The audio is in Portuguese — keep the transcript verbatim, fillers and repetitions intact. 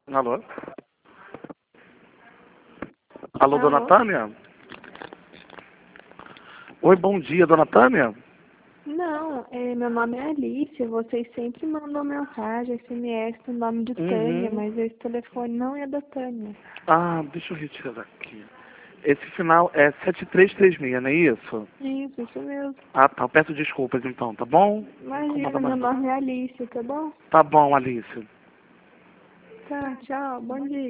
Alô? Alô, Alô? dona Tânia? Oi, bom dia, dona Tânia? Não, é, meu nome é Alice. Vocês sempre mandam mensagem, S M S, no nome de Tânia, Uhum. mas esse telefone não é da Tânia. Ah, deixa eu retirar daqui. Esse final é sete três três seis, não é isso? Isso, isso mesmo. Ah, tá. Eu peço desculpas então, tá bom? Imagina, Incomoda meu mais não. nome é Alice, tá bom? Tá bom, Alice. Tá, tchau, bom dia.